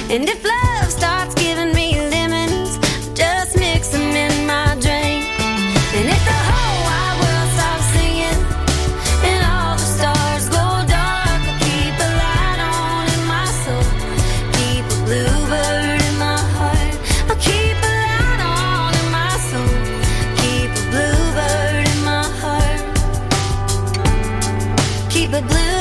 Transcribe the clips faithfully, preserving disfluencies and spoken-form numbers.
And if love starts giving me lemons, just mix them in my drink. And if the whole wide world stops singing and all the stars go dark, I'll keep a light on in my soul, keep a bluebird in my heart. I'll keep a light on in my soul, keep a bluebird in my heart, keep a bluebird.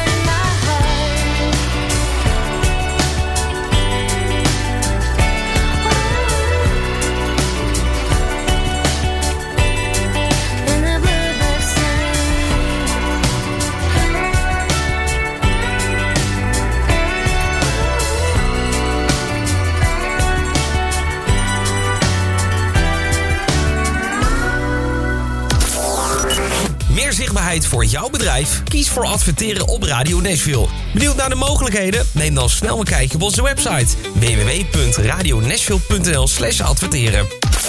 Meer zichtbaarheid voor jouw bedrijf? Kies voor adverteren op Radio Nashville. Benieuwd naar de mogelijkheden? Neem dan snel een kijkje op onze website w w w punt radio nashville punt n l slash adverteren.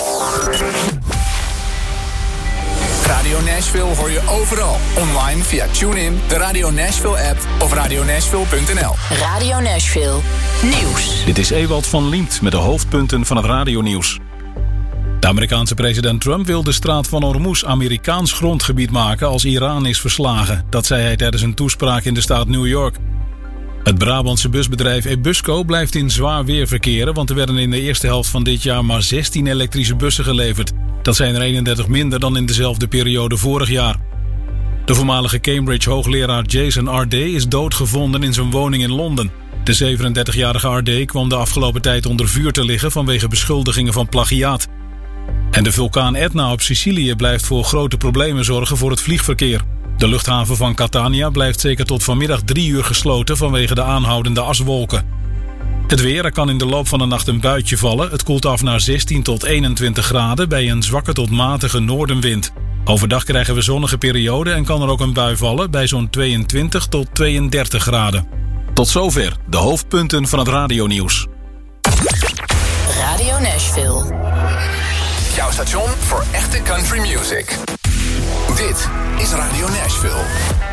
Radio Nashville hoor je overal. Online via TuneIn, de Radio Nashville app of radio nashville punt n l. Radio Nashville Nieuws. Dit is Ewald van Liemt met de hoofdpunten van het radionieuws. De Amerikaanse president Trump wil de straat van Hormuz Amerikaans grondgebied maken als Iran is verslagen. Dat zei hij tijdens een toespraak in de staat New York. Het Brabantse busbedrijf Ebusco blijft in zwaar weer verkeren, want er werden in de eerste helft van dit jaar maar zestien elektrische bussen geleverd. Dat zijn er eenendertig minder dan in dezelfde periode vorig jaar. De voormalige Cambridge-hoogleraar Jason R D is doodgevonden in zijn woning in Londen. De zevenendertigjarige R D kwam de afgelopen tijd onder vuur te liggen vanwege beschuldigingen van plagiaat. En de vulkaan Etna op Sicilië blijft voor grote problemen zorgen voor het vliegverkeer. De luchthaven van Catania blijft zeker tot vanmiddag drie uur gesloten vanwege de aanhoudende aswolken. Het weer, er kan in de loop van de nacht een buitje vallen. Het koelt af naar zestien tot eenentwintig graden bij een zwakke tot matige noordenwind. Overdag krijgen we zonnige perioden en kan er ook een bui vallen bij zo'n tweeëntwintig tot tweeëndertig graden. Tot zover de hoofdpunten van het radionieuws. Radio Nashville. Jouw station voor echte country music. Dit is Radio Nashville.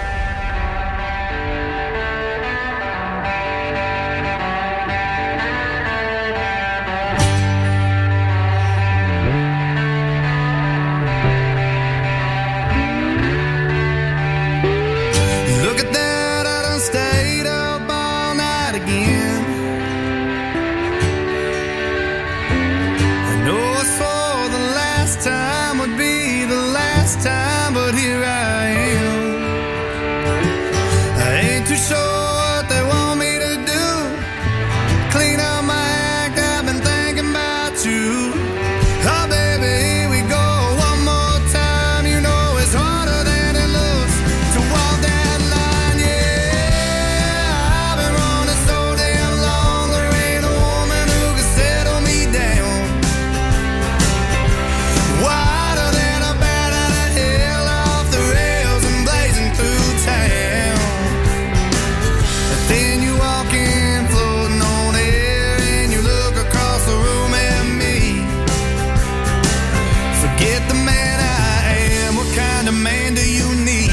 Look at that, I done stayed up all night again. I know I swore the last time would be the last time, but here I am. I ain't too sure what they want me to do. Clean up my act, I've been thinking about you. Oh baby, here we go one more time. You know it's harder than it looks to walk that line, yeah. I've been running so damn long, there ain't a woman who can settle me down. Wider than a bat out of hell, off the rails and blazing through town. But then you walk in, floating on air, and you look across the room at me. Forget the man I am, what kind of man do you need?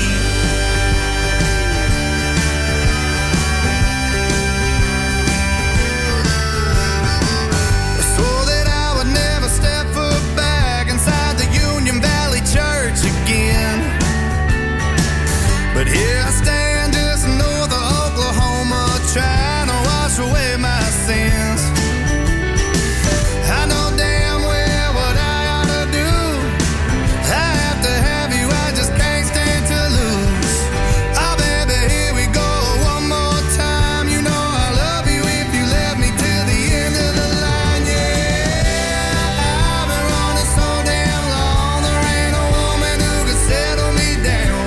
I swore that I would never step foot back inside the Union Valley Church again. But here I stand just north of Oklahoma, trying to wash away my sins. I know damn well what I ought to do. I have to have you, I just can't stand to lose. Oh baby, here we go one more time. You know I love you if you let me till the end of the line, yeah. I've been running so damn long, there ain't a woman who can settle me down.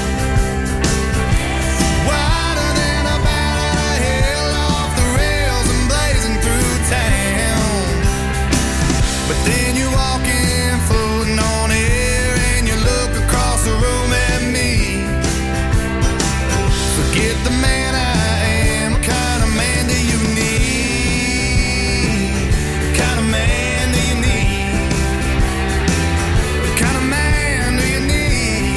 Wider than a bat out of hell, off the rails and blazing through town. But then you walk in, floating on air, and you look across the room at me. Forget the man I am, what kind of man do you need? What kind of man do you need? What kind of man do you need?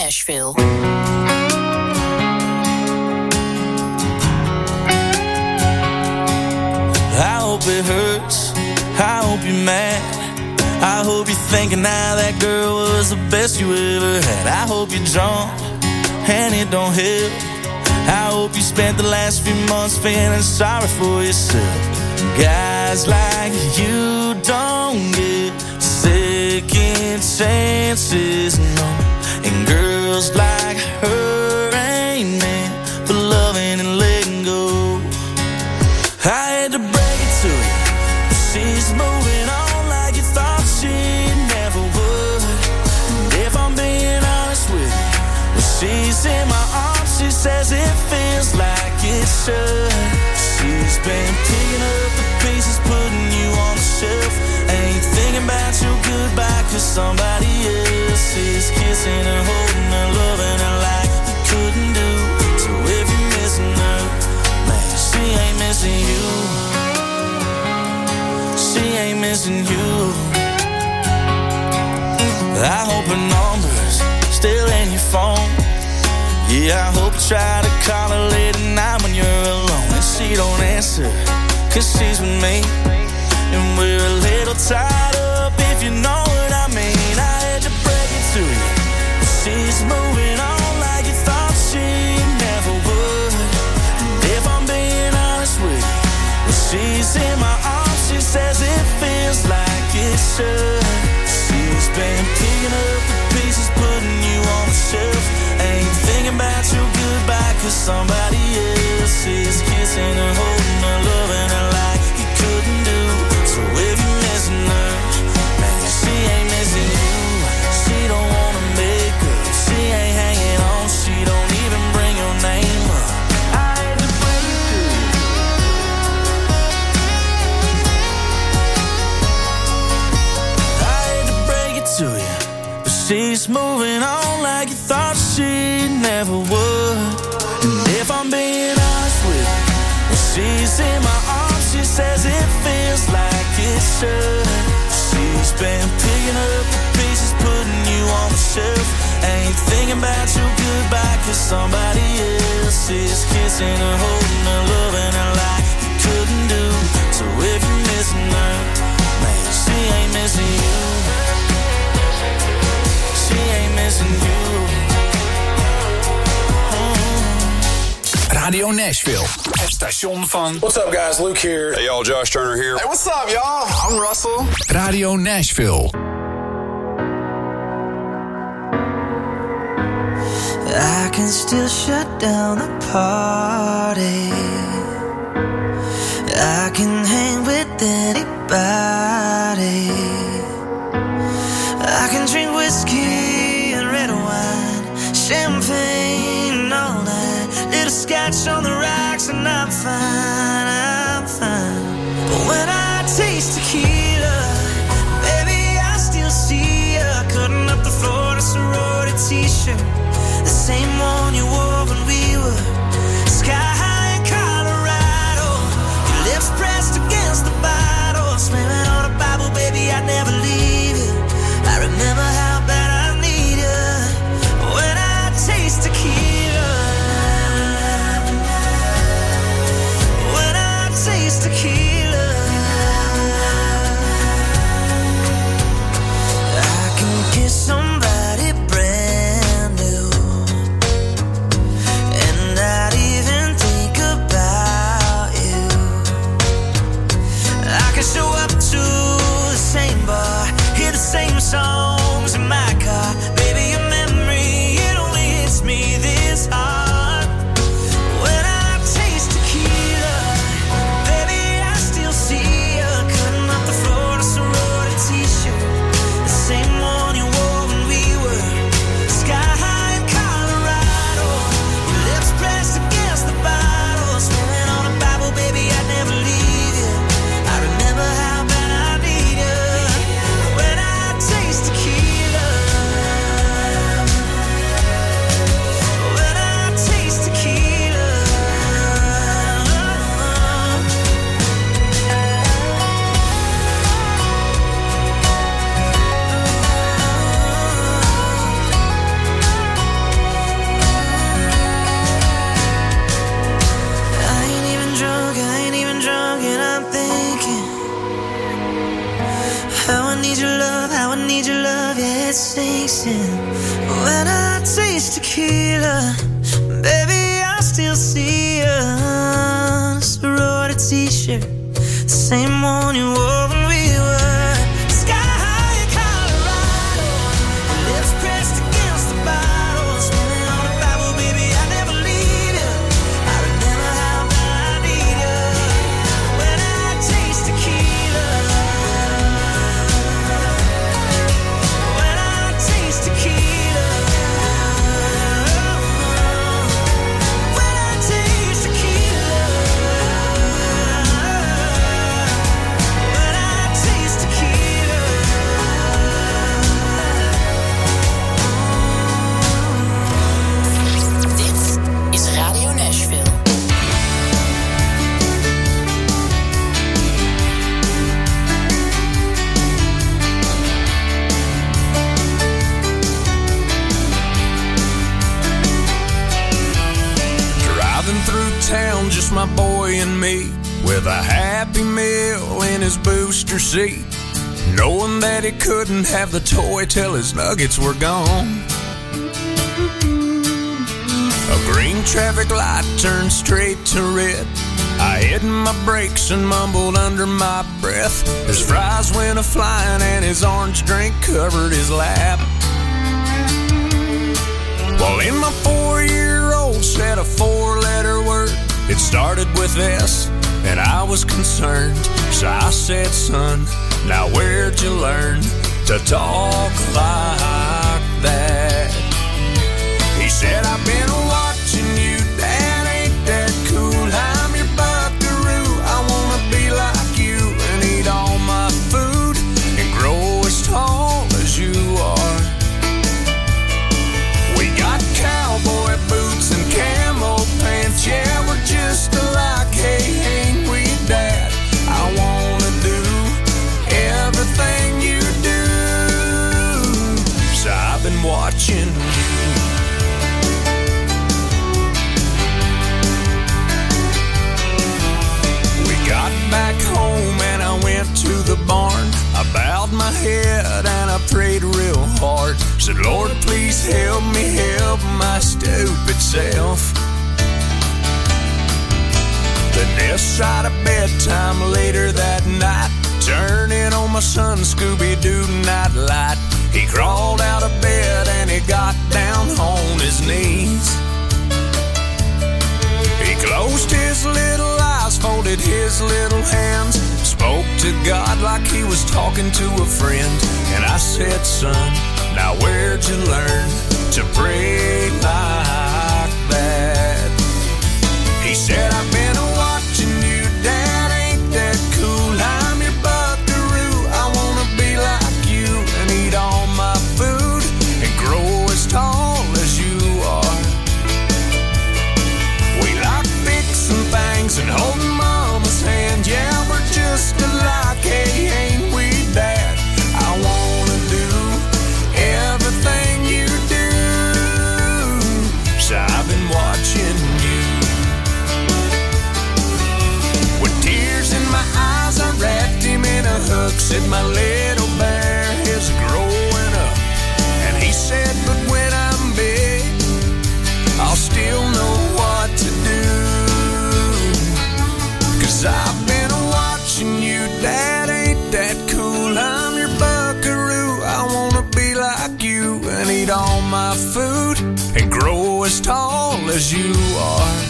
Nashville. I hope it hurts, I hope you're mad, I hope you're thinking now that girl was the best you ever had. I hope you're drunk and it don't help. I hope you spent the last few months feeling sorry for yourself. Guys like you don't get second chances, no. And girls like her ain't meant for loving and letting go. I had to break it to you, but she's moving on like you thought she never would. And if I'm being honest with you, when she's in my arms, she says it feels like it should. She's been picking up the pieces, putting you on the shelf. Ain't thinking about your goodbye, cause somebody else is kissing her, holding her, loving her like you couldn't do. So if you're missing her, man, she ain't missing you. She ain't missing you. I hope her number's still in your phone. Yeah, I hope you try to call her late at night when you're alone and she don't answer, cause she's with me. And we're a little tied up, if you know what I mean. I had to break it to you, she's moving on like you thought she never would. And if I'm being honest with you, when she's in my arms, she says it feels like it should. She's been picking up the pieces, putting you on the shelf. Ain't thinking about your goodbye, cause somebody else is kissing her, holding her, loving her like you couldn't do. So if you're missing her, man, she ain't missing you. She don't wanna make up, she ain't hanging on, she don't even bring your name up. I had to bring it to you. I had to break it to you, but she's moving on like you thought she never would. And if I'm being honest with you, when she's in my arms, she says it feels like it should. She's been picking up the pieces, putting you on the shelf. Ain't thinking about your goodbye, cause somebody else is kissing her, holding her, loving her like you couldn't do. So if you're missing her, man, she ain't missing you. She ain't missing you. Radio Nashville, het station van... What's up guys, Luke here. Hey y'all, Josh Turner here. Hey, what's up y'all? I'm Russell. Radio Nashville. I can still shut down the party. I can hang with anybody. I can drink whiskey and red wine, champagne all night, little scotch on the rocks, and I'm fine, I'm fine. But when I taste tequila, baby, I still see ya cutting up the floor in a sorority t-shirt, the same one you wore when we were sky high in Colorado. Your lips pressed against the bottle, slamming on a Bible, baby, I'd never leave you. I remember how bad I need you when I taste tequila. When I chasing. When I taste tequila, baby, I still see you. Sorority t-shirt, the same one you wore when we were sky high in Colorado. Lips pressed against the bottle, swimming on a Bible, baby, I never leave you. I remember how bad I need you. When I taste tequila, when I taste tequila, when I taste tequila, when I taste tequila. Dit is Radio Nashville. Driving through town, just my boy and me, with a Happy Meal in his booster seat, knowing that he couldn't have the toy till his nuggets were gone. A green traffic light turned straight to red. I hit my brakes and mumbled under my breath. His fries went a-flying and his orange drink covered his lap. Well, in my four-year-old said a four-letter word. It started with S, and I was concerned. So I said, son, now where'd you learn to talk like that? He said, I've been watching you, Dad, ain't that cool? I'm your buckaroo, I wanna be like you and eat all my food and grow as tall as you are. We got cowboy boots and camo pants, yeah, we're just alike, hey, ain't we, Dad? I wanna do everything you do, so I've been watching you. We got back home and I went to the barn. I bowed my head and I prayed real hard. Said, Lord, please help me help my stupid self. Then this side of bedtime later that night, turning on my son Scooby-Doo night light. He crawled out of bed and he got down on his knees. He closed his little eyes, folded his little hands, spoke to God like he was talking to a friend. And I said, son, now where'd you learn to pray like that? He said, I've been watching you, Dad, ain't that cool? I'm your buckaroo, I wanna be like you and eat all my food and grow as tall as you are. We like fixing things and holding Mama's hand, yeah, we're just alike, hey, ain't we, Dad? I wanna do everything you do, so I've been watching you. With tears in my eyes, I wrapped him in a hook, said my little bear is growing up. And he said, but when I'm big, I'll still know what to do. Cause I've been watching you, Dad, ain't that cool? I'm your buckaroo, I wanna be like you and eat all my food and grow as tall as you are.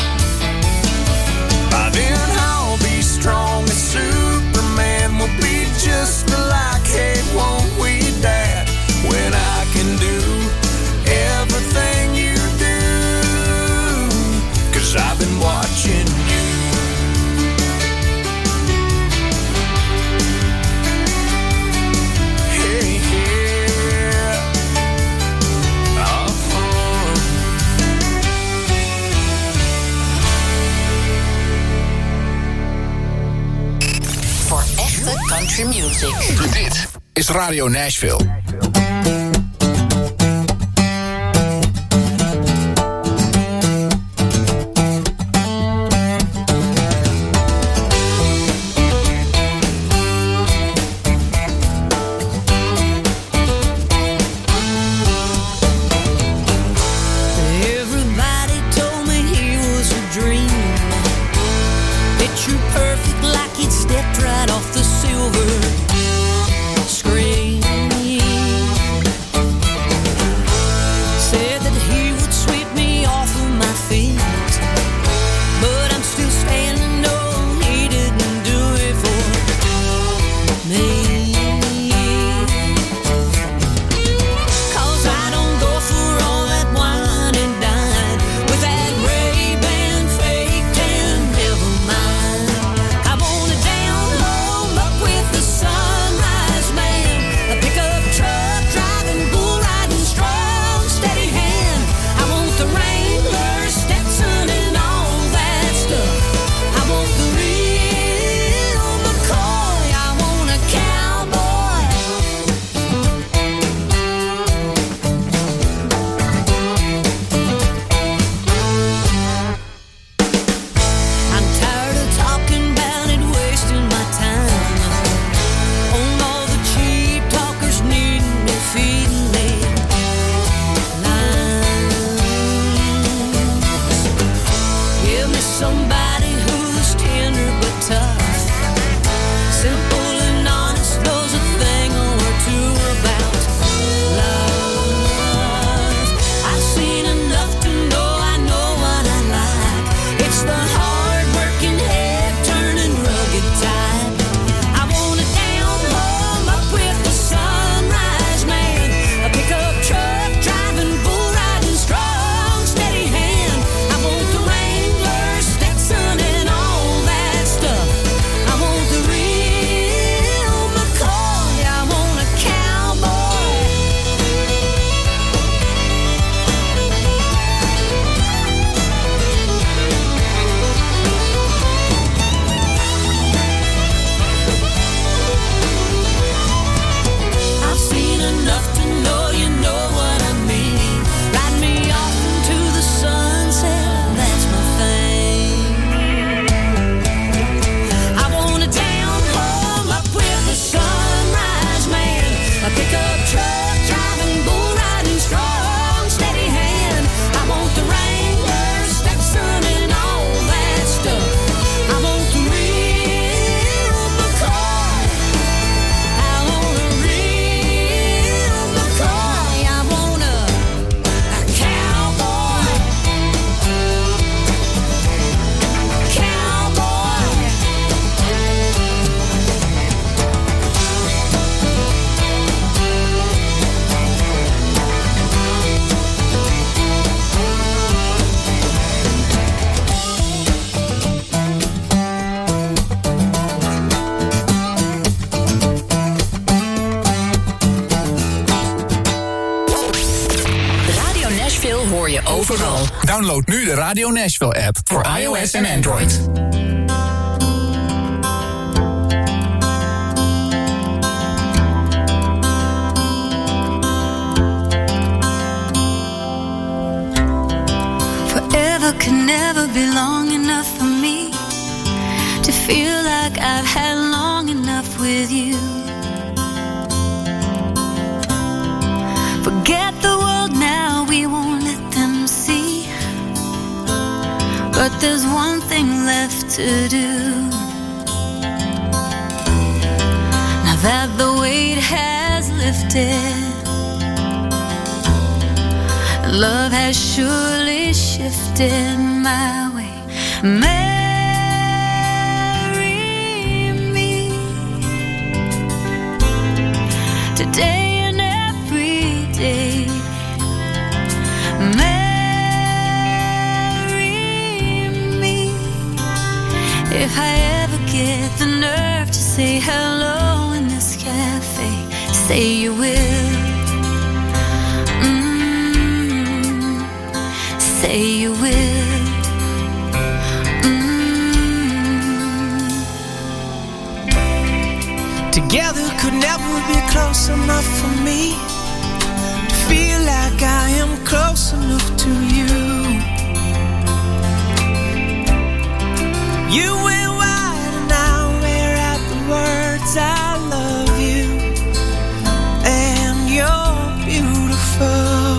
By then I'll be strong as Superman, we'll be just alike, hey, won't we, Dad? When I can do everything you do, cause I've been watching you. Hey, yeah. Uh-huh. Voor echte country music. Dit is Radio Nashville. somebody who's tender but tough. Simple and honest, knows a thing or two about love. I've seen enough to know I know what I like. It's the hard-working, head-turning, rugged type. I want a down home up with the sunrise man, a pickup truck driving, bull riding, strong, steady hand. I want the Wrangler, Stetson, and all that stuff. I want the real McCoy. I want a cowboy. I've seen enough to know you know what I mean. Ride me off into the sunset, that's my thing. I want a down home up with the sunrise man, a pickup truck driving, bull riding, strong, steady hand. I want the Wrangler, Stetson, and all that stuff. I want the real McCoy. I want a real McCoy. I want a, a cowboy. Cowboy. Radio Nashville hoor je overal. Download nu de Radio Nashville app voor iOS en Android. Forever could never be long enough for me to feel like I've had long enough with you. Forget the world now, we won't let them see. But there's one thing left to do. Now that the weight has lifted, love has surely shifted my way. Marry me today and every day. Marry me if I ever get the nerve to say hello in this cafe. Say you will. Say you will. Mm. Together could never be close enough for me to feel like I am close enough to you. You went wide and I'll wear out the words I love you, and you're beautiful.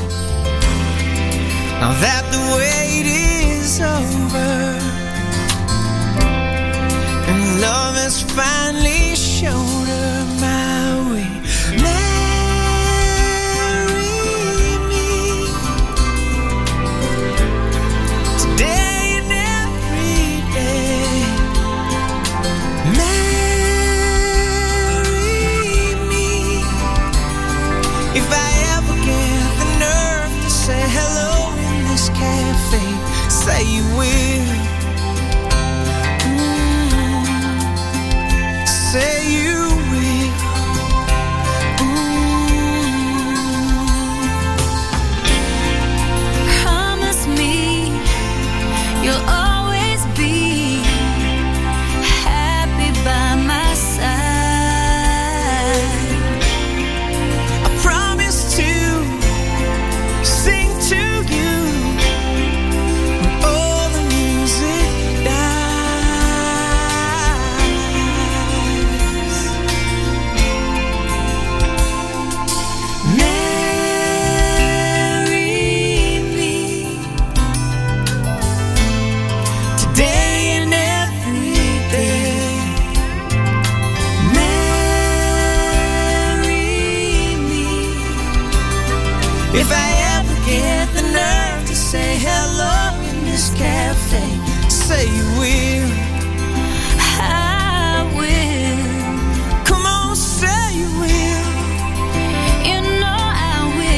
Now that the wait is over and love has finally shown her my way. Marry me today and every day. Marry me if I ever get the nerve to say hello in this cafe. Say you will. Mm. Say you will. Mm. Promise me you'll always be happy by my side. I promise to sing to you when all say, say you will. I will. Come on, say you will. You know I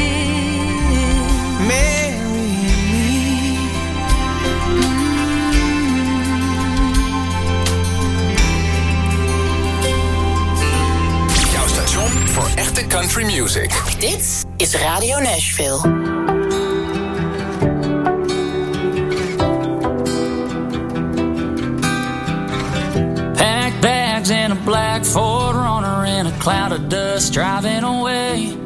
will. Marry me. Jouw station voor echte country music. Dit is Radio Nashville. Packed bags in a black Ford Runner in a cloud of dust driving away.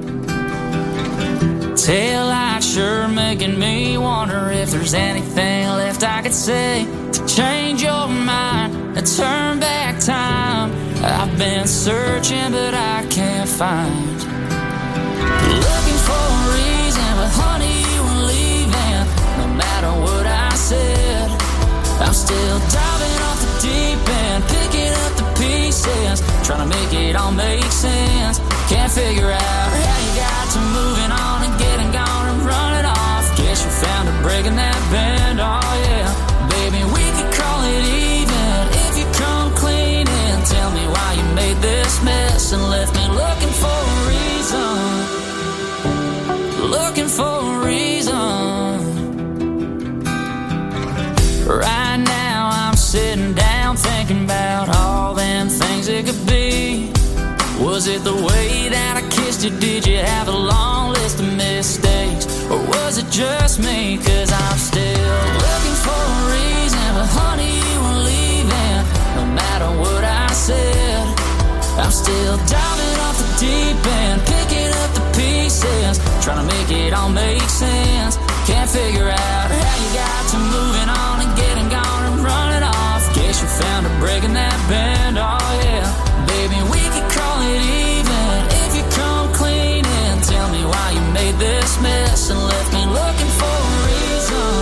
Taillight sure making me wonder if there's anything left I could say to change your mind, to turn back time. I've been searching but I can't find. Looking for a reason, but honey, you were leaving. No matter what I said, I'm still diving off the deep end, picking up the pieces, trying to make it all make sense. Can't figure out how you got to moving on and getting gone and running off. Guess you found a break in that bend, oh yeah. Baby, we could call it even if you come clean and tell me why you made this mess and left me looking for a reason. Looking for a reason. Right now I'm sitting down thinking about all them things it could be. Was it the way that I kissed you? Did you have a long list of mistakes? Or was it just me? Cause I'm still looking for a reason. But honey, you were leaving. No matter what I said, I'm still diving off the deep end, picking up the pieces, trying to make it all make sense. Can't figure out how you got to moving on and getting gone and running off. Guess you found a break in that bend, oh yeah. Baby, we could call it even if you come clean and tell me why you made this mess and left me looking for a reason.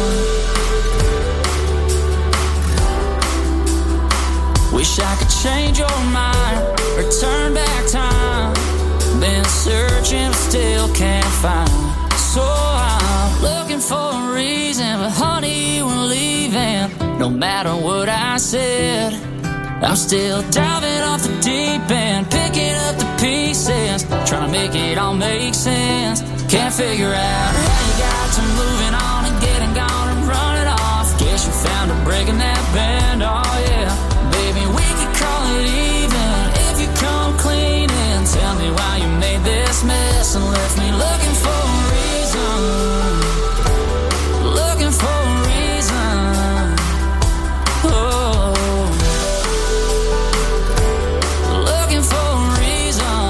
Wish I could change your mind or turn back time. Been searching but still can't find. So I'm looking for a reason, but honey, you were leaving. No matter what I said, I'm still diving off the deep end, picking up the pieces, trying to make it all make sense. Can't figure out how you got to moving on and getting gone and running off. Guess you found a break in that bend, oh yeah. Baby, we could call it even if you come clean and tell me why you made this mess and left me looking for a reason. Looking for a reason. Oh, looking for a reason.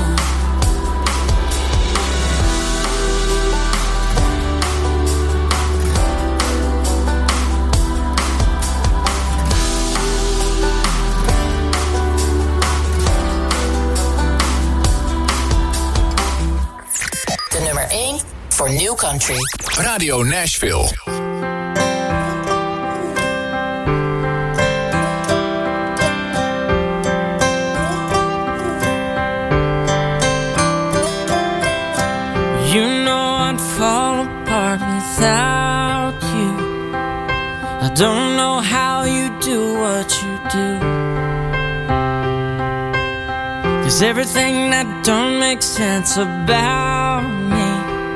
De nummer één voor New Country. Radio Nashville. You know I'd fall apart without you. I don't know how you do what you do. 'Cause everything that don't make sense about me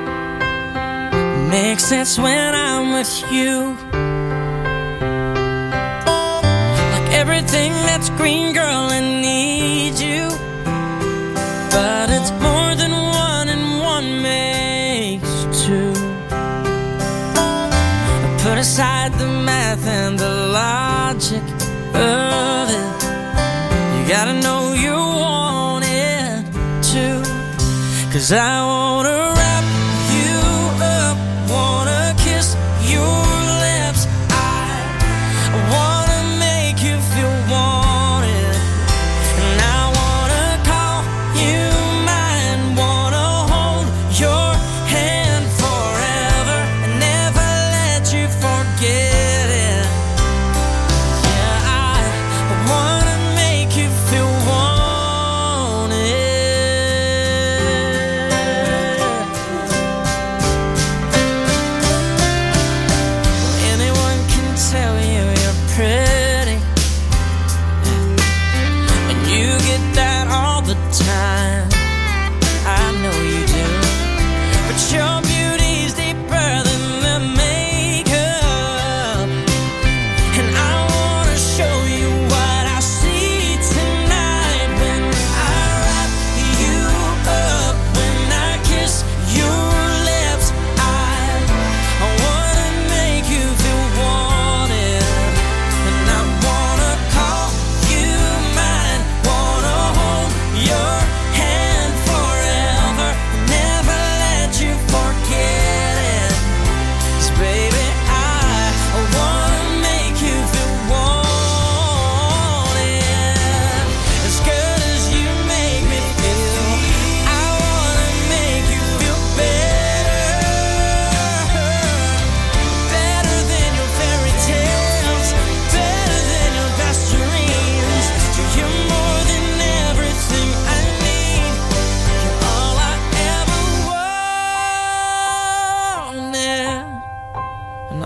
makes sense when I'm with you. Like everything that's green, girl, I need you. But it's more than one and one makes two. Put aside the math and the logic of it. You gotta know you want it too. 'Cause I wanna wrap you up, wanna kiss your lips. I wanna make you feel wanted. And I wanna call you mine, wanna hold your hand forever and never let you forget it. Yeah, I wanna make you feel wanted.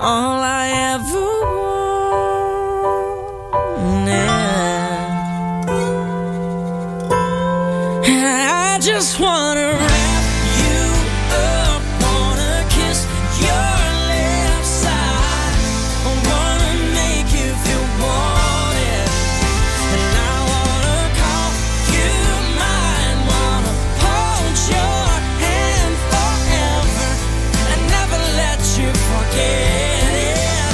all I ever wanted. And I just wanna wrap you up, wanna kiss your left side, I wanna make you feel wanted, and I wanna call you mine, wanna hold your hand forever and never let you forget it.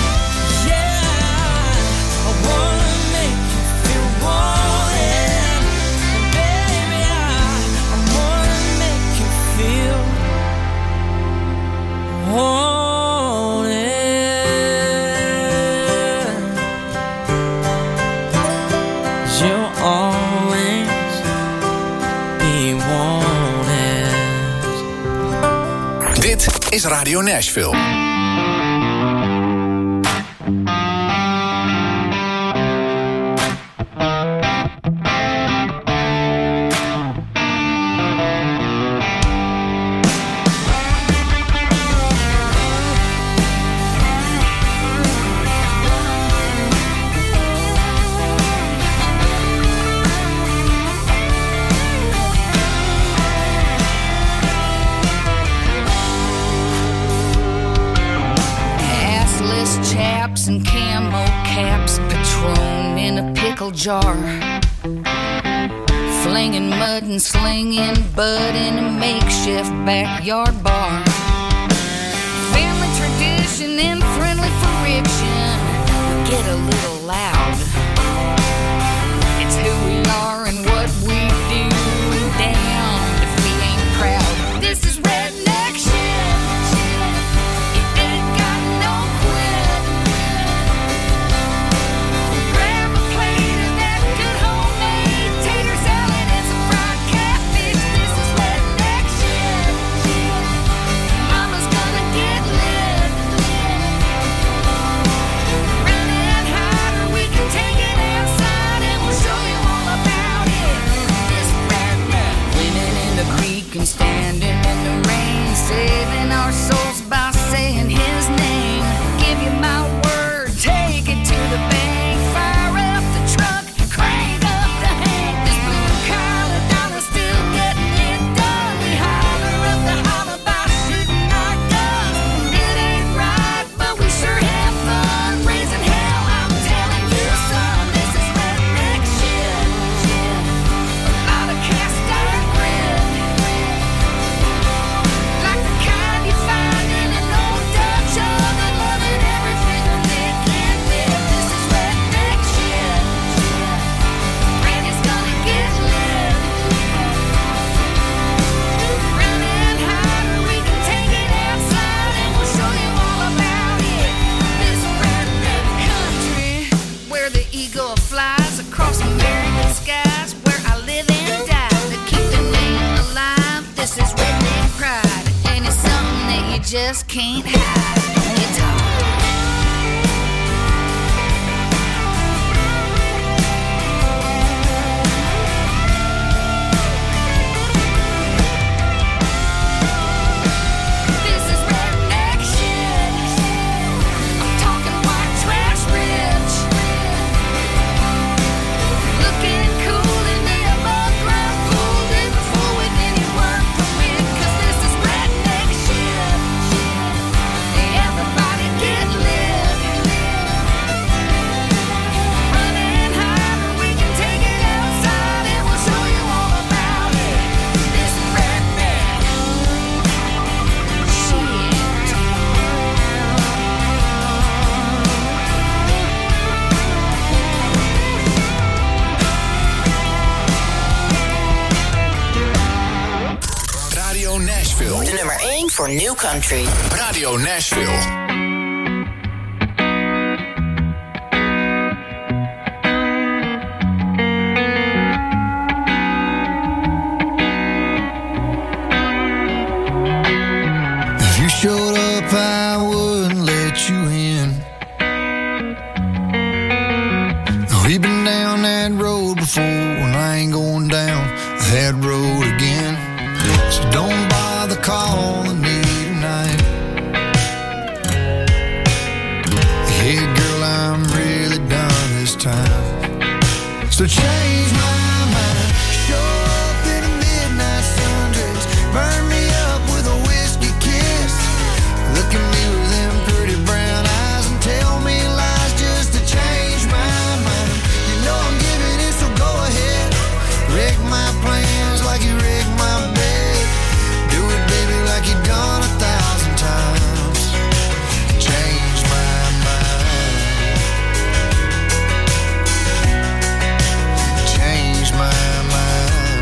Yeah, I wanna make you feel wanted, and baby, I, I wanna make you feel wanted. 'Cause you'll always be wanted. Dit is Radio Nashville. Assless chaps and camo caps, Patron in a pickle jar, flinging mud and slinging bud in a makeshift backyard bar. Family tradition and friendly friction get a little loud. It's who we are and what we do, damned if we ain't proud. This is redneck shit. It ain't got no quit. Grab a plate of that good homemade tater salad and some fried catfish. This is redneck shit. Mama's gonna get lit. Running hot or we can take it outside and we'll show you all about it. This redneck. Swimming in the creek and standing in the rain, saving our souls by saying his name. Give you my word, take it to the bank, fire up the truck, crank up the hank. This blue collar dollar still getting it done. We holler up the holler by shooting our guns. It ain't right, but we sure have fun raising hell. I'm telling you, son, this is redneck shit. A lot of cast iron grit, like the kind you find in an old Dutch oven, loving everything they can live. This is redneck shit. Granny's gonna get lit. Running hot or we can take it outside and we'll show you all about it. This redneck country, where the eagle flies across American skies, where I live and die to keep the name alive. This is redneck pride, and it's something that you just can't hide. Guitar. This is redneck shit. I'm talking white trash rich. Looking cool in the above ground pool, didn't fool with any work permit. 'Cause this is redneck shit. Everybody get lit. Running hot or we can take it outside and we'll show you all about it. This is redneck shit. Radio Nashville. De nummer één voor New Country. Radio Nashville. If you showed up, I wouldn't let you in. We've been down that road before, and I ain't going down that road again. So don't bother calling me tonight. So change my mind. Show up in a midnight sundress. Burn me up with a whiskey kiss. Look at me with them pretty brown eyes and tell me lies just to change my mind. You know I'm giving it, so go ahead. Wreck my plans like you wrecked my bed. Do it, baby, like you done a thousand times. Change my mind. Change my mind.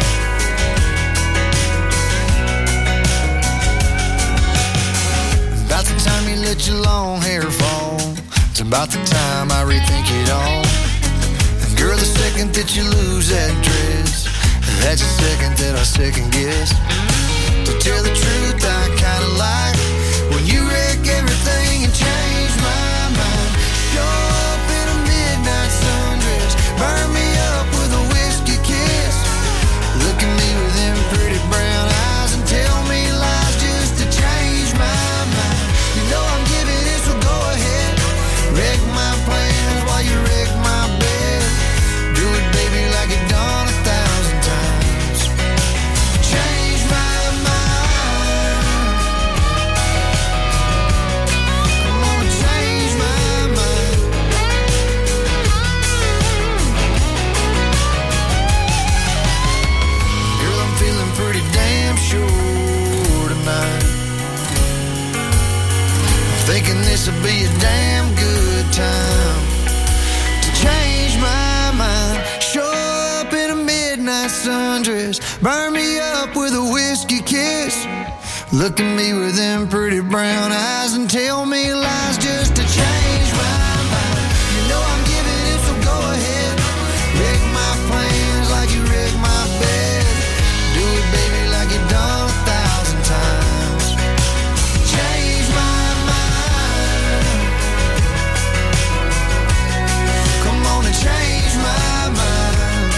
About the time you let your long hair fall, it's about the time I rethink it all. And girl, the second that you lose that dress, that's the second that I second guess. To tell the truth, I kinda like when you wreck everything and change my mind. Show up in a midnight sundress, burn me up with a whiskey kiss. Look at me with them pretty brown eyes and tell me lies just to change my mind. You know I'm giving it, so go ahead. Wreck my plans while you wreck my bed. Do it, baby, like you done a thousand times. Change my mind. Come on and change my mind. Girl, I'm feeling pretty damn sure tonight. I'm thinking this'll be a damn good time to change my mind. Show up in a midnight sundress, burn me up with a whiskey kiss. Look at me with them pretty brown eyes and tell me lies just to change my mind. You know I'm giving it, so go ahead. Wreck my plans like you wrecked my bed. Do it, baby, like you done a thousand times. Change my mind. Come on and change my mind.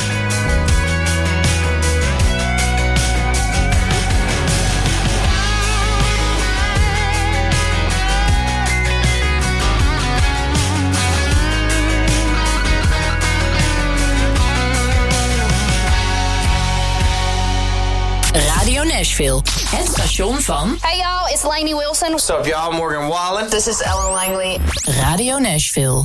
Radio Nashville. Het station van... Hey y'all, it's Lainey Wilson. What's up y'all, Morgan Wallen. This is Ellen Langley. Radio Nashville.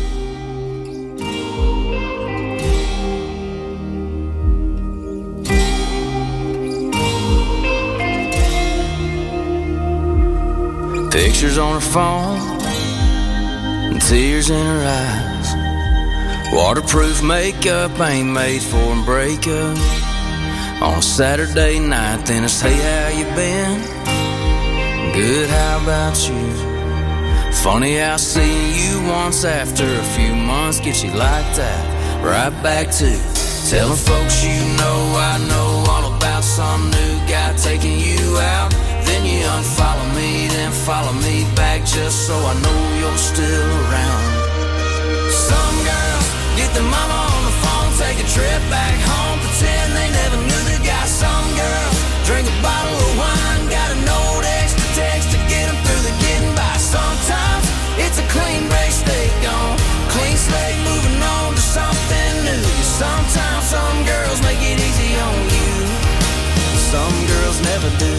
Pictures on her phone and tears in her eyes. Waterproof makeup ain't made for a breakup. On a Saturday night, then it's hey, how you been? Good, how about you? Funny how seeing you once after a few months gets you like that. Right back to telling folks you know I know all about some new guy taking you out. Then you unfollow me, then follow me back just so I know you're still around. Some girls get their mama on the phone, take a trip back home, pretend they never knew the guy. Some girls drink a bottle of wine, got a note, extra text to get them through the getting by. Sometimes it's a clean break, stay gone, clean slate, moving on to something new. Sometimes some girls make it easy on you, some girls never do.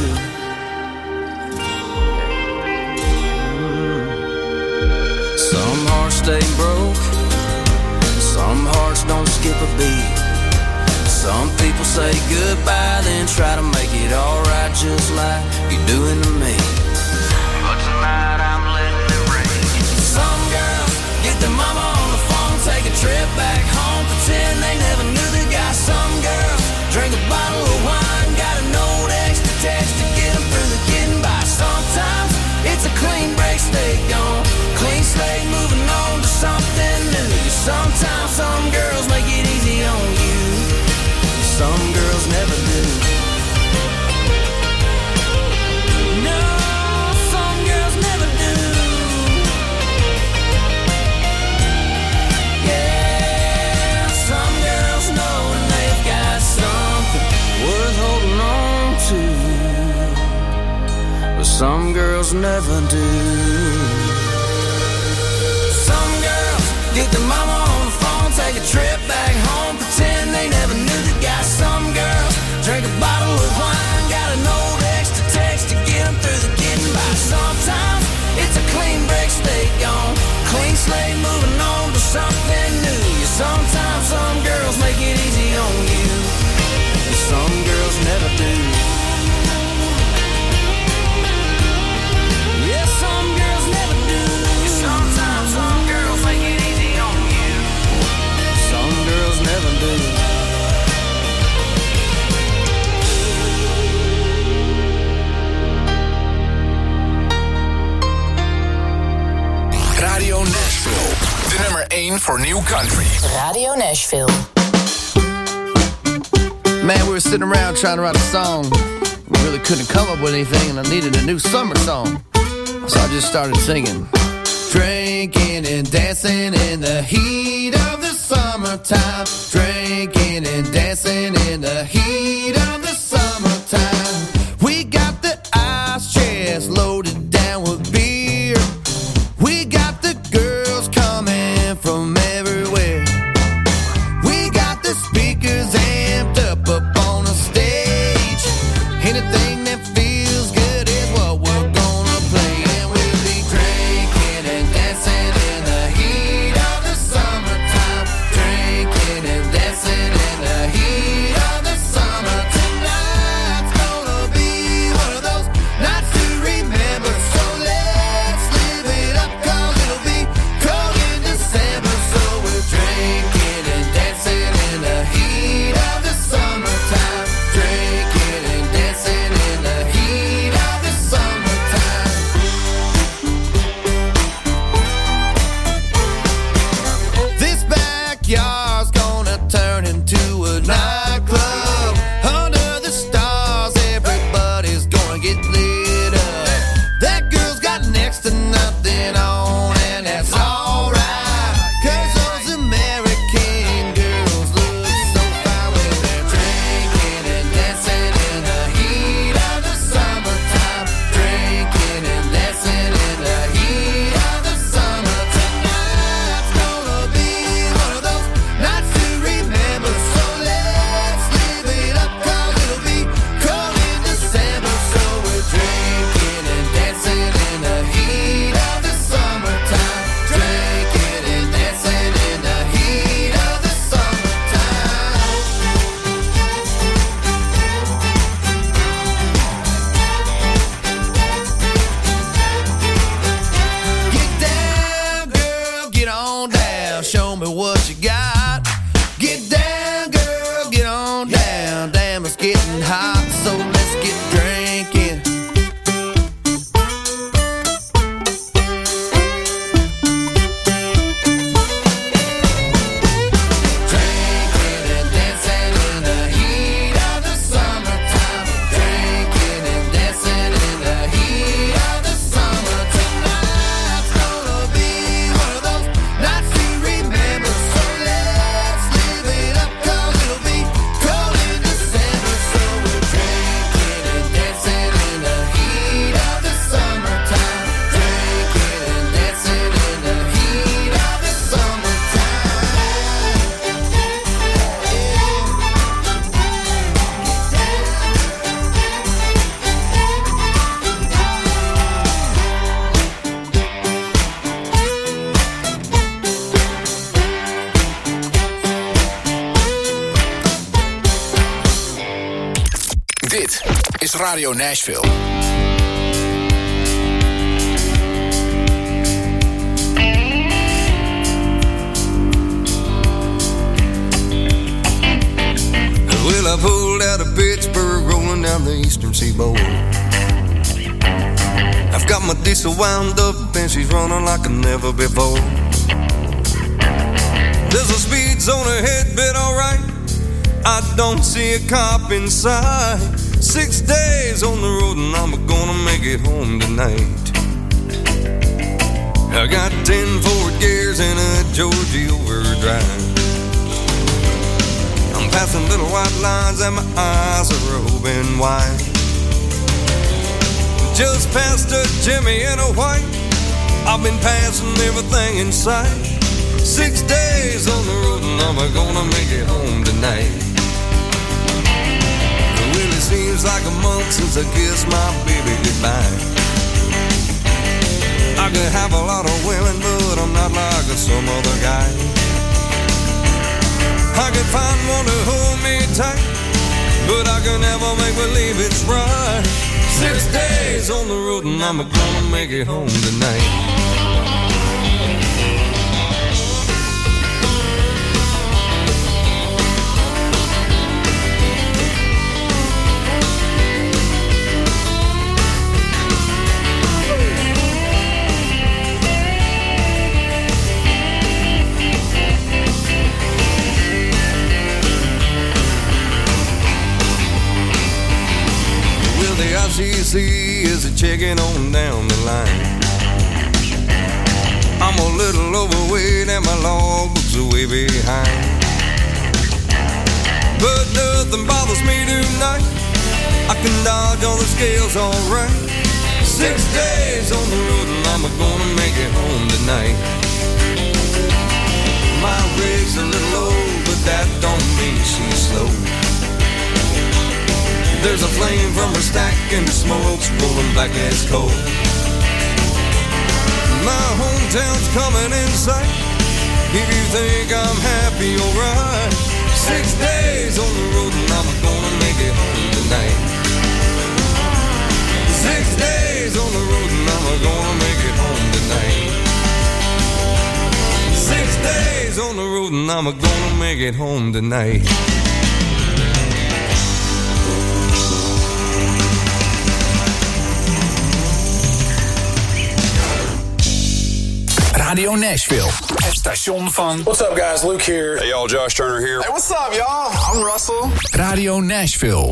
Some hearts stay broke, some hearts don't skip a beat. Some people say goodbye, then try to make it alright just like you're doing to me. But tonight I'm letting it rain. Some girls get their mama on the phone, take a trip back home, pretend they never knew the guy. Some girls drink a bottle of wine, got a note, extra text to get them through the getting by. Sometimes it's a clean break, stay gone, clean slate, moving on to something new. Sometimes some girls make it easy on you, some girls never do. No, some girls never do. Yeah, some girls know when they've got something worth holding on to, but some girls never do. Some girls get their mama on the phone, take a trip back Nashville. De nummer één voor New Country. Radio Nashville. Man, we were sitting around trying to write a song. We really couldn't come up with anything, and I needed a new summer song. So I just started singing. Drinking and dancing in the heat of the summertime. Drinking and dancing in the heat of the summertime. We got the ice chest loaded down with beer. We got the girls coming from everywhere. We got the speakers amped up up on the stage. Anything that feels good is what we're gonna play. And we'll be drinking and dancing in the heat of the summertime. Drinking and dancing in the heat of the summer. Tonight's gonna be one of those nights to remember. So let's live it up, cause it'll be cold in December. So we're drinking and dancing in the heat of the summertime. Drinking and dancing in the heat of the summertime. This backyard's gonna turn into a nightclub. Under the stars, everybody's gonna get lit up. That girl's got next to nothing on, and that's alright. Cause those American girls look so fine when they're drinking and dancing in the heat of the summertime. Drinking and dancing in the heat of the summer. Tonight's gonna be one of those nights to remember. So let's live it up, cause it'll be cold in December. So we're drinking and dancing in the heat of the summertime. Drinking and dancing in the heat of the summertime. Get down, girl, get on down. Show me what you got. Get down, girl, get on down. Damn, it's getting hot, so let's get drinking. Drinking and dancing in the heat of the summertime. Drinking and dancing in the heat of the summer. Tonight's gonna be one of those nights to remember. So let's live it up, cause it'll be cold in December. So we're drinking and dancing in the heat of the summertime. Drinking and dancing in the heat of the summertime. Dit is Radio Nashville. Well, I pulled out of Pittsburgh, rolling down the eastern seaboard. I've got my diesel wound up, and she's running like never before. There's a speed zone ahead, but alright, I don't see a cop in sight. Six days on the road, and I'm gonna make it home tonight. I got ten forward gears and a Georgie overdrive. I'm passing little white lines and my eyes are open wide. Just past a Jimmy and a white, I've been passing everything in sight. Six days on the road and I'm gonna make it home tonight. Well, it seems like a month since I kissed my baby goodbye. I could have a lot of women, but I'm not like some other guy. I could find one to hold me tight, but I can never make believe it's right. Six days on the road and I'm gonna make it home tonight. check it on down the line. I'm a little overweight and my logbook's way behind. But nothing bothers me tonight. I can dodge all the scales alright. Six days on the road and I'm gonna make it home tonight. My rig's a little low, but that don't mean she's slow. There's a flame from her stack and the smoke's rolling black as coal. My hometown's coming in sight. If you think I'm happy, alright. Six days on the road and I'm gonna make it home tonight. Six days on the road and I'm gonna make it home tonight. Six days on the road and I'm gonna make it home tonight. Radio Nashville, het station van... What's up guys, Luke here. Hey y'all, Josh Turner here. Hey, what's up y'all? I'm Russell. Radio Nashville.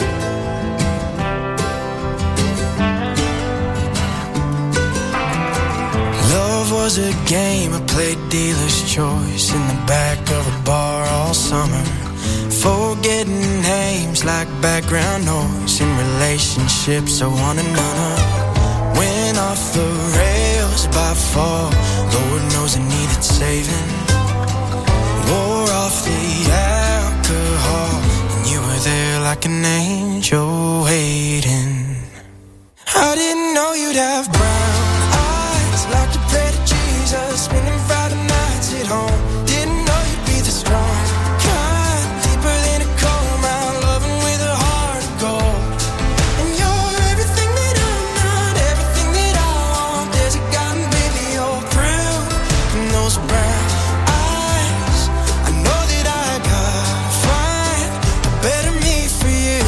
Love was a game, I played dealer's choice in the back of a bar all summer. Forgetting names like background noise in relationships I wanna know. Went off the rails by fall, Lord knows I needed saving. Wore off the alcohol, and you were there like an angel waiting. I didn't know you'd have brown eyes, like to pray to Jesus, spending Friday nights at home. Didn't know you'd be the strong kind, deeper than a coal mine, loving with a heart of gold. And you're everything that I'm not, everything that I want. There's a God and baby, you're proof in those brown eyes. I know that I gotta find a better me for you.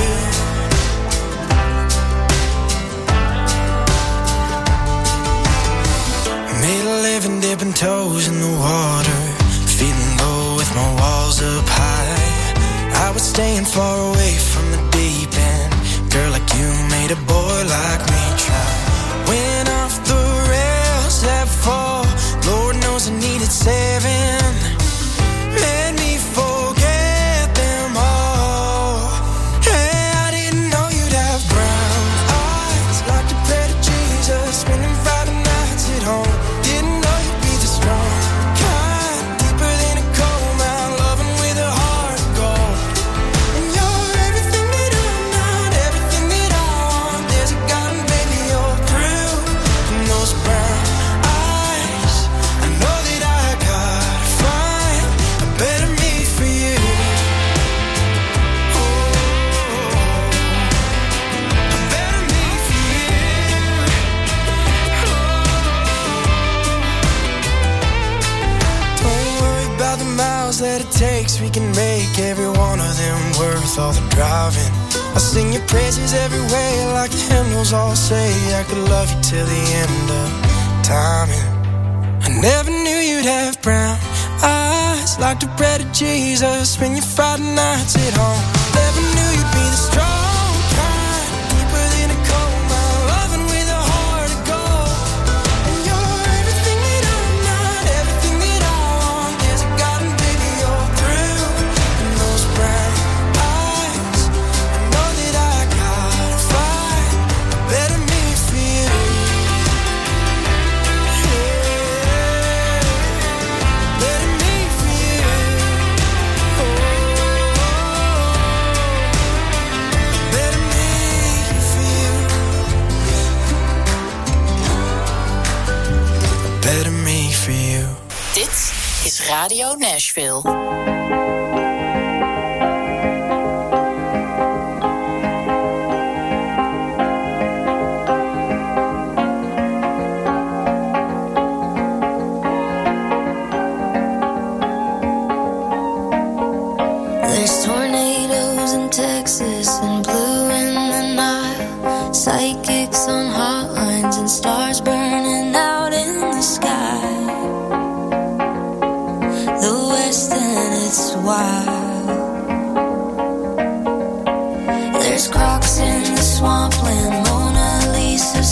Made a living dipping toes in the water, feeling low with my walls up high. I was staying far away from the deep end. Girl like you made a boy like me try. Went off the rails that fall, Lord knows I needed saving. Made me forget them all. Hey, I didn't know you'd have brown eyes, like to pray to Jesus, spending Friday nights at home. Didn't know you'd be the strong kind, deeper than a coal mine, loving with a heart of gold. And you're everything that I'm not, everything that I want. There's a God and baby, you're proof in those brown eyes. I know that I gotta find a better me for you. A better me for you. Don't worry about the miles that it takes. We can make every one of them worth all the driving. I sing your praises every way, like the hymnals all say. I could love you till the end of time. And I never knew you'd have brown eyes, like to pray to Jesus, spend your Friday nights at home. Never knew you'd be the strong kind, deeper than a coal mine, loving with a heart of gold. And you're everything that I'm not, everything that I want. There's a God and baby, you're through in those brown eyes. I know that I gotta find a better me for you. Better me for you. Better me for you. Better me for you. Dit is Radio Nashville. There's tornadoes in Texas and blue in the Nile, psychics on hotlines and stars burning out in the sky. The West and it's wild. There's crocs in the swampland, Mona Lisa's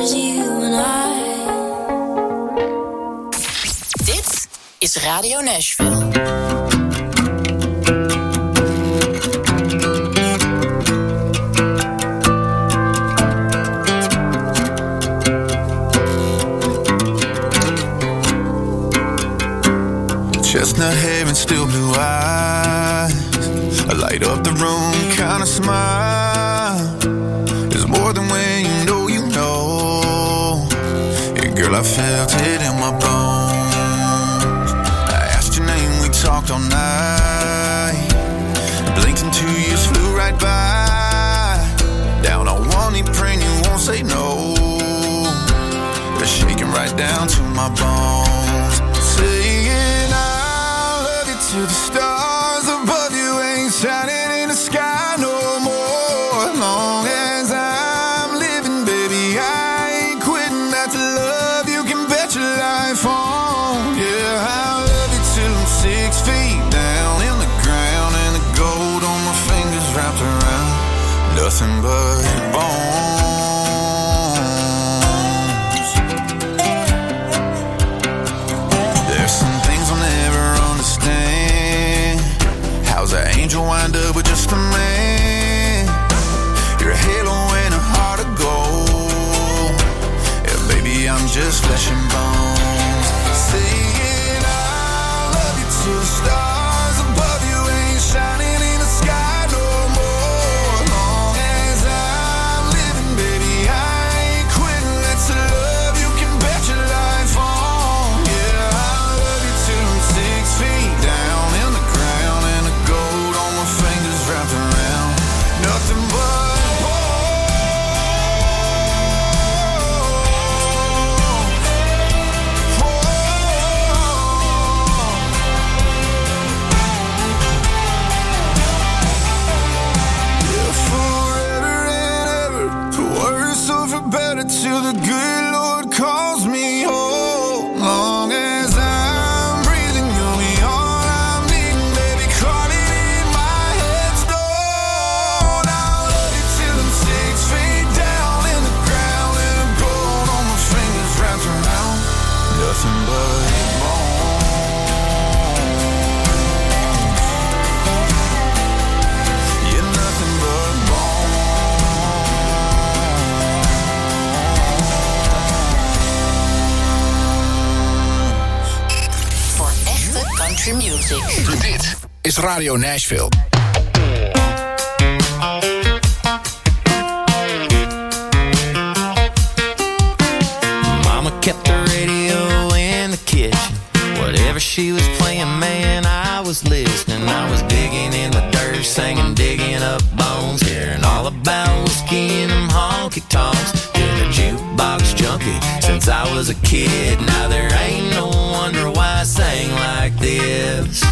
there's you and I. Dit is Radio Nashville. Chestnut hair and still blue eyes, I light up the room kind of smile. It's more than when you know you know. Yeah, girl, I felt it in my bones. I asked your name, we talked all night. Blinked and two years flew right by. Down on one knee praying you won't say no. But shaking right down to my bones, saying I love you to the stars above you ain't shining in the sky no more. Long as I'm living, baby, I ain't quitting. That's a love you can bet your life on. Yeah, I love you till I'm six feet down in the ground and the gold on my fingers wrapped around nothing but bones. How's an angel wind up with just a man? You're a halo and a heart of gold. Yeah, baby, I'm just flesh and bones. Saying I love you till the stars above you ain't shining in the sky no more. Long as I'm living, baby, I ain't quitting. That's a love you can bet your life on. Yeah, I love you till I'm six feet down in the ground and the gold on my fingers wrapped around nothing but better till the good Lord calls me home. Long as I'm breathing, you'll be all I'm needing, baby. Crawling in my headstone. I'll love you till I'm six feet down in the ground and the gold on my fingers wrapped around nothing but bones. Yeah, nothing but bones. Country music. Dit is Radio Nashville. Mama kept the radio in the kitchen. Whatever she was playing, man, I was listening. I was digging in the dirt, singing, digging up bones, hearing all about whiskey and them honky-tonks. Been a jukebox junkie since I was a kid. Now there ain't no wonder why I sang like this.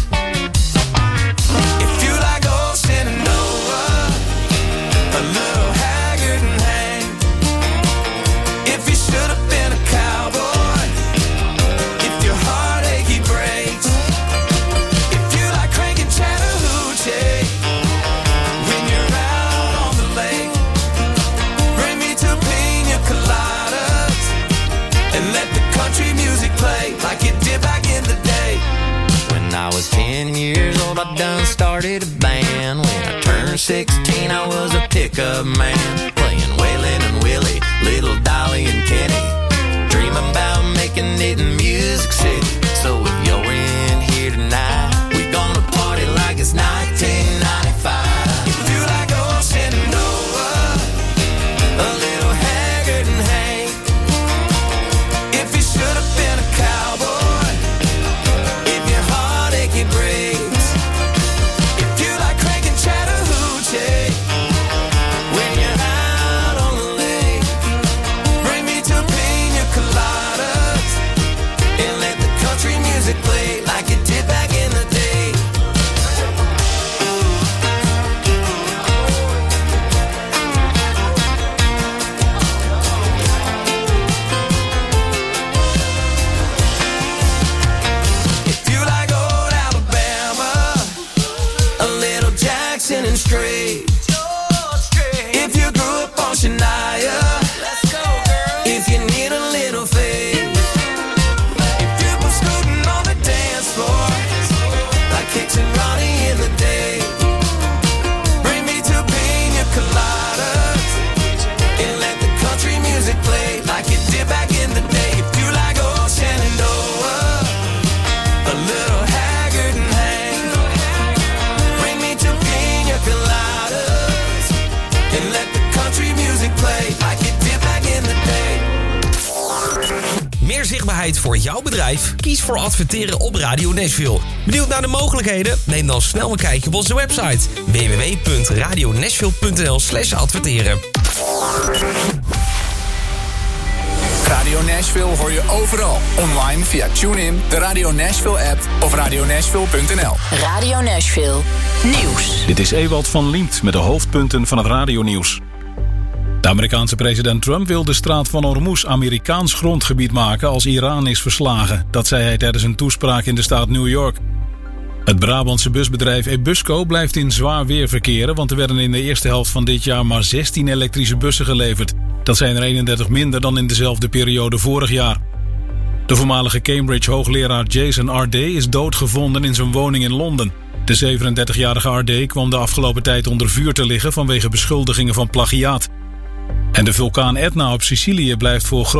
If you like old Shenandoah, a little haggard and hang. If you should have been a cowboy, if your heart achy breaks. If you like cranking Chattahoochee when you're out on the lake. Bring me two pina coladas and let the country music play like it did back in the day. When I was ten years old, I done started a band. When I turned sixteen, I was a pickup man, playing Waylon and Willie, Little Dolly and Kenny, dreaming about making it in Music City. So if you're in here tonight, we gonna party like it's nineteen ninety-five. If you like old Shenandoah, a little haggard and Hank. If you should have been a cowboy, if your heart achy breaks. If you like cranking Chattahoochee when you're Meer zichtbaarheid voor jouw bedrijf? Kies voor adverteren op Radio Nashville. Benieuwd naar de mogelijkheden? Neem dan snel een kijkje op onze website w w w punt radio nashville punt n l slash adverteren. Radio Nashville hoor je overal. Online via TuneIn, de Radio Nashville app of radio nashville punt n l. Radio Nashville Nieuws. Dit is Ewald van Liemt met de hoofdpunten van het radionieuws. De Amerikaanse president Trump wil de straat van Hormuz Amerikaans grondgebied maken als Iran is verslagen. Dat zei hij tijdens een toespraak in de staat New York. Het Brabantse busbedrijf Ebusco blijft in zwaar weer verkeren, want er werden in de eerste helft van dit jaar maar zestien elektrische bussen geleverd. Dat zijn er eenendertig minder dan in dezelfde periode vorig jaar. De voormalige Cambridge-hoogleraar Jason R D is doodgevonden in zijn woning in Londen. De zevenendertigjarige R D kwam de afgelopen tijd onder vuur te liggen vanwege beschuldigingen van plagiaat. En de vulkaan Etna op Sicilië blijft voor groot